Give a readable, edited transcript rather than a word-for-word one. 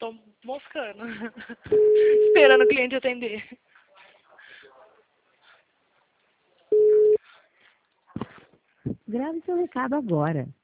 tô moscando. Esperando o cliente atender. Grave seu recado agora.